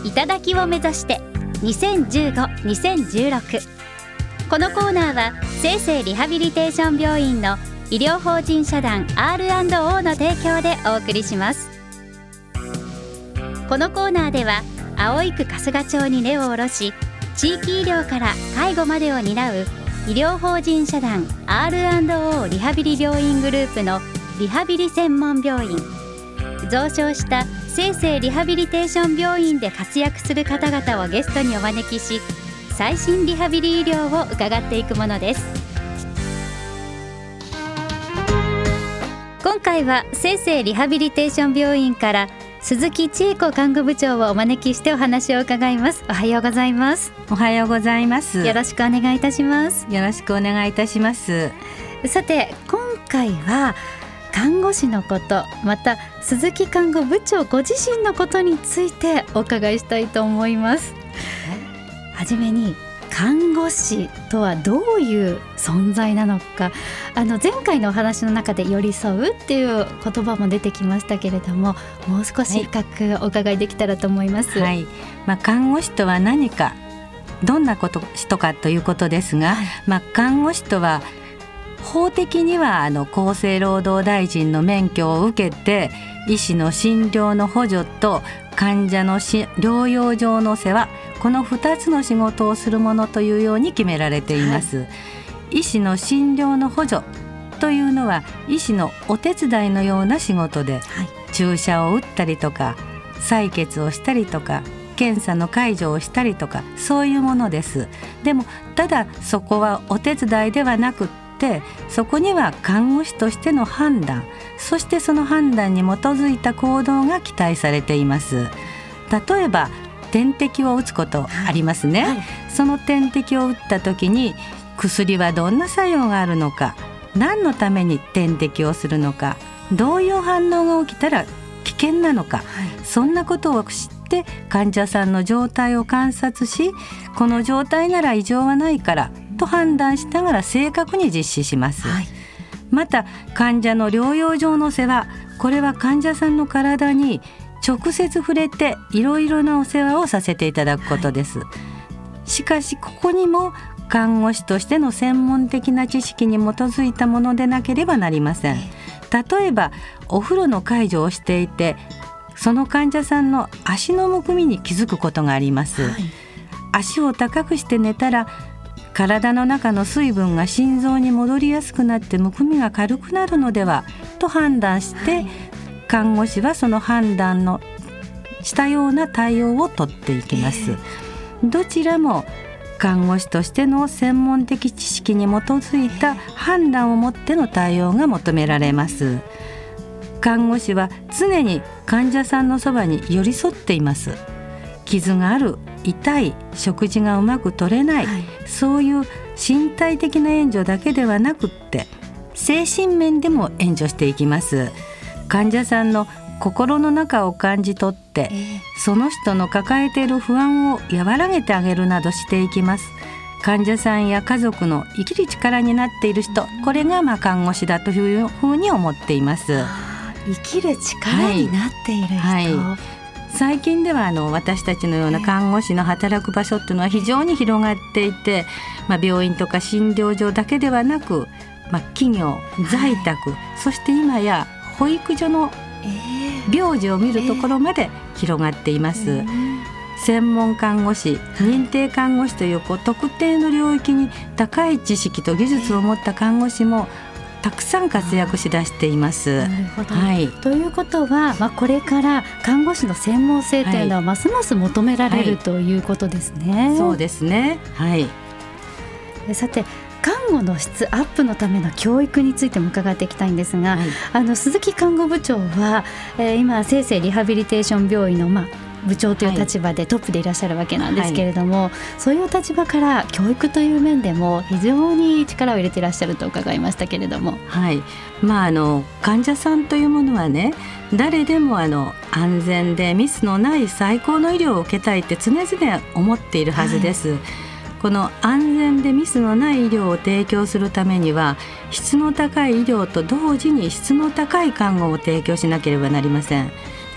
頂を目指して2015-2016。このコーナーは生成リハビリテーション病院の医療法人社団 R&O の提供でお送りします。このコーナーでは葵区春日町に根を下ろし、地域医療から介護までを担う医療法人社団 R&O リハビリ病院グループのリハビリ専門病院、増床した生成リハビリテーション病院で活躍する方々をゲストにお招きし、最新リハビリ医療を伺っていくものです。今回は生成リハビリテーション病院から鈴木千恵子看護部長をお招きしてお話を伺います。おはようございます。 おはようございます。 よろしくお願いいたします。 よろしくお願いいたします。 さて、今回は看護師のこと、また鈴木看護部長ご自身のことについてお伺いしたいと思います。はじめに、看護師とはどういう存在なのか、前回のお話の中で寄り添うっていう言葉も出てきましたけれども、もう少し深くお伺いできたらと思います。 看護師とは何か、どんな人かということですが、看護師とは法的には厚生労働大臣の免許を受けて、医師の診療の補助と患者の療養上の世話、この2つの仕事をするものというように決められています。医師の診療の補助というのは医師のお手伝いのような仕事で、注射を打ったりとか採血をしたりとか検査の介助をしたりとか、そういうものです。でもただそこはお手伝いではなくって、そこには看護師としての判断、そしてその判断に基づいた行動が期待されています。例えば点滴を打つことありますね。その点滴を打った時に薬はどんな作用があるのか、何のために点滴をするのか、どういう反応が起きたら危険なのか、そんなことを知って患者さんの状態を観察し、この状態なら異常はないからと判断しながら正確に実施します。また患者の療養上の世話、これは患者さんの体に直接触れていろいろなお世話をさせていただくことです。しかしここにも看護師としての専門的な知識に基づいたものでなければなりません。例えばお風呂の介助をしていて、その患者さんの足のむくみに気づくことがあります。足を高くして寝たら体の中の水分が心臓に戻りやすくなってむくみが軽くなるのではと判断して、看護師はその判断のしたような対応をとっていきます。どちらも看護師としての専門的知識に基づいた判断をもっての対応が求められます。看護師は常に患者さんのそばに寄り添っています。傷がある、痛い、食事がうまく取れない、そういう身体的な援助だけではなくって、精神面でも援助していきます。患者さんの心の中を感じ取って、その人の抱えている不安を和らげてあげるなどしていきます。患者さんや家族の生きる力になっている人、これが看護師だというふうに思っています。 生きる力になっている人、 最近では私たちのような看護師の働く場所っていうのは非常に広がっていて、病院とか診療所だけではなく、企業、在宅、そして今や保育所の病児を見るところまで広がっています。専門看護師、認定看護師という特定の領域に高い知識と技術を持った看護師もたくさん活躍しだしています。 ということは、これから看護師の専門性というのはますます求められる、ということですね。 そうですね。 さて、看護の質アップのための教育についても伺っていきたいんですが、鈴木看護部長は、今生成リハビリテーション病院の、部長という立場でトップでいらっしゃるわけなんですけれども、そういう立場から教育という面でも非常に力を入れていらっしゃると伺いましたけれども、 患者さんというものはね、誰でも安全でミスのない最高の医療を受けたいって常々思っているはずです。この安全でミスのない医療を提供するためには、質の高い医療と同時に質の高い看護を提供しなければなりません。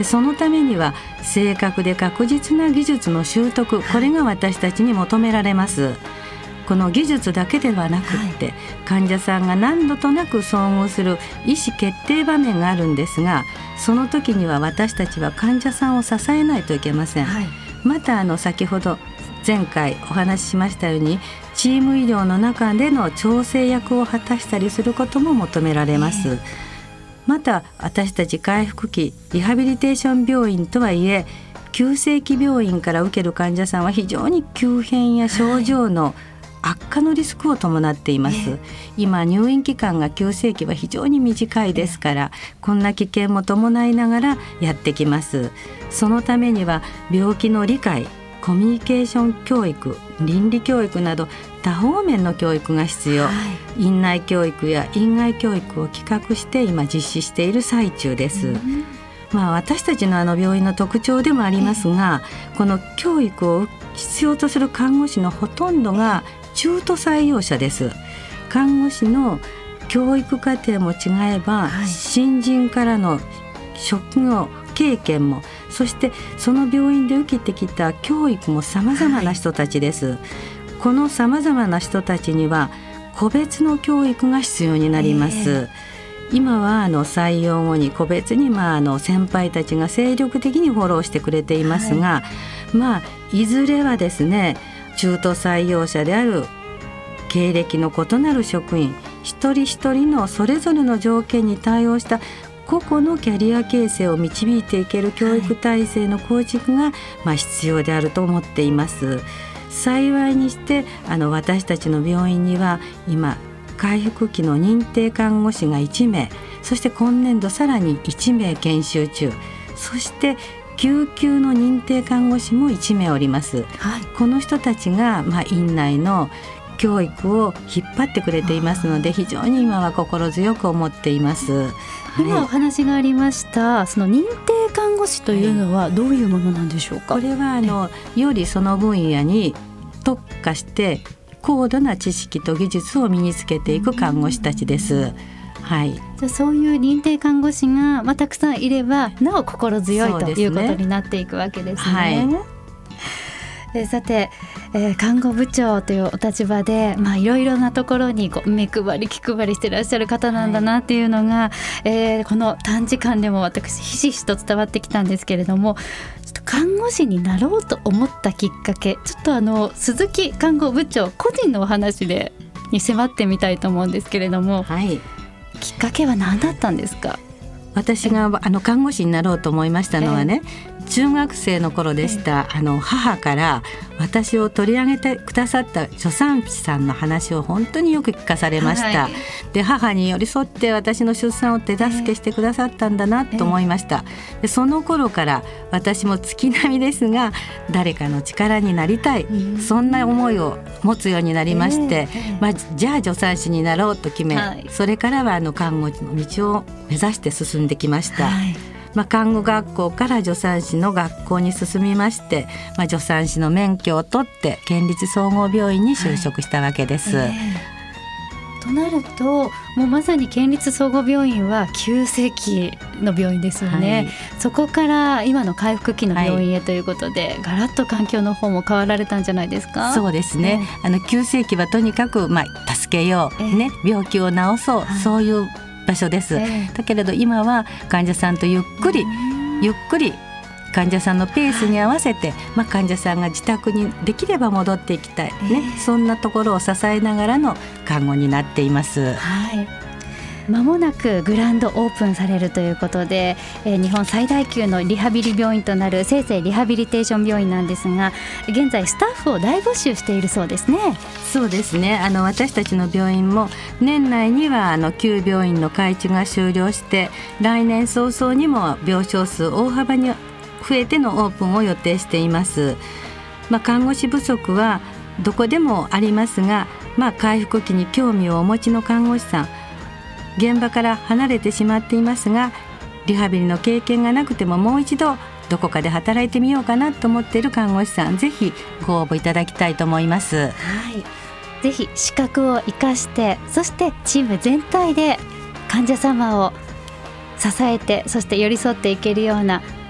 でそのためには正確で確実な技術の習得、これが私たちに求められます。この技術だけではなくって、患者さんが何度となく遭遇する意思決定場面があるんですが、その時には私たちは患者さんを支えないといけません。また先ほど前回お話ししましたように、チーム医療の中での調整役を果たしたりすることも求められます。また私たち回復期リハビリテーション病院とはいえ、急性期病院から受ける患者さんは非常に急変や症状の悪化のリスクを伴っています。今入院期間が急性期は非常に短いですから、こんな危険も伴いながらやってきます。そのためには病気の理解、コミュニケーション教育、倫理教育など多方面の教育が必要、院内教育や院外教育を企画して今実施している最中です。私たちの病院の特徴でもありますが、この教育を必要とする看護師のほとんどが中途採用者です。看護師の教育課程も違えば、新人からの職業経験も、そしてその病院で受けてきた教育も様々な人たちです。この様々な人たちには個別の教育が必要になります。今は採用後に個別に先輩たちが精力的にフォローしてくれていますが、いずれはですね、中途採用者である経歴の異なる職員一人一人のそれぞれの条件に対応した個々のキャリア形成を導いていける教育体制の構築が必要であると思っています。幸いにして私たちの病院には今回復期の認定看護師が1名、そして今年度さらに1名研修中、そして救急の認定看護師も1名おります。この人たちが院内の教育を引っ張ってくれていますので、非常に今は心強く思っています。 今お話がありましたその認定看護師というのはどういうものなんでしょうか。 これはよりその分野に特化して高度な知識と技術を身につけていく看護師たちです。 じゃあそういう認定看護師が、たくさんいればなお心強いということになっていくわけですね。さて、看護部長というお立場で、いろいろなところに目配り気配りしてらっしゃる方なんだなっていうのが、この短時間でも私ひしひしと伝わってきたんですけれども、ちょっと看護師になろうと思ったきっかけ、ちょっと鈴木看護部長個人のお話に迫ってみたいと思うんですけれども、きっかけは何だったんですか。 私が看護師になろうと思いましたのはね、中学生の頃でした。母から私を取り上げてくださった助産師さんの話を本当によく聞かされました。で母に寄り添って私の出産を手助けしてくださったんだなと思いました。でその頃から私も月並みですが誰かの力になりたい、そんな思いを持つようになりまして、じゃあ助産師になろうと決め、それからは看護師の道を目指して進んできました。看護学校から助産師の学校に進みまして、助産師の免許を取って県立総合病院に就職したわけです。 となるともうまさに県立総合病院は急性期の病院ですよね。そこから今の回復期の病院へということで、ガラッと環境の方も変わられたんじゃないですか。 そうですね、急性期はとにかく、助けよう、病気を治そう、そういう場所です。だけれど今は患者さんとゆっくり患者さんのペースに合わせて、患者さんが自宅にできれば戻っていきたい、そんなところを支えながらの看護になっています。 間もなくグランドオープンされるということで、日本最大級のリハビリ病院となる清々リハビリテーション病院なんですが、現在スタッフを大募集しているそうですね。 そうですね、私たちの病院も年内には旧病院の改築が終了して、来年早々にも病床数大幅に増えてのオープンを予定しています。看護師不足はどこでもありますが、回復期に興味をお持ちの看護師さん、現場から離れてしまっていますが、リハビリの経験がなくてももう一度どこかで働いてみようかなと思っている看護師さん、ぜひご応募いただきたいと思います。 ぜひ資格を生かして、そしてチーム全体で患者様を支えて、そして寄り添っていけるような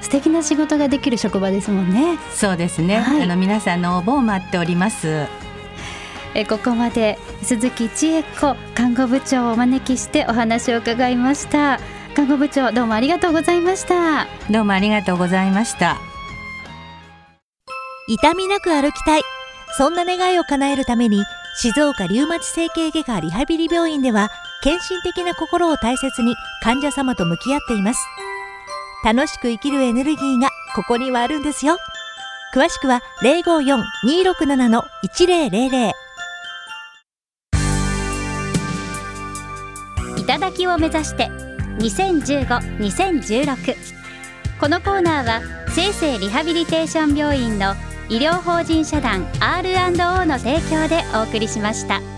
素敵な仕事ができる職場ですもんね。 そうですね、はい、皆さんの応募を待っております。 ここまで鈴木千恵子看護部長をお招きしてお話を伺いました。看護部長、どうもありがとうございました。 どうもありがとうございました。 痛みなく歩きたい、そんな願いを叶えるために静岡リウマチ整形外科リハビリ病院では献身的な心を大切に患者様と向き合っています。楽しく生きるエネルギーがここにはあるんですよ。詳しくは 054-267-1000。 頂を目指して2015-2016。このコーナーは生成リハビリテーション病院の医療法人社団 R&O の提供でお送りしました。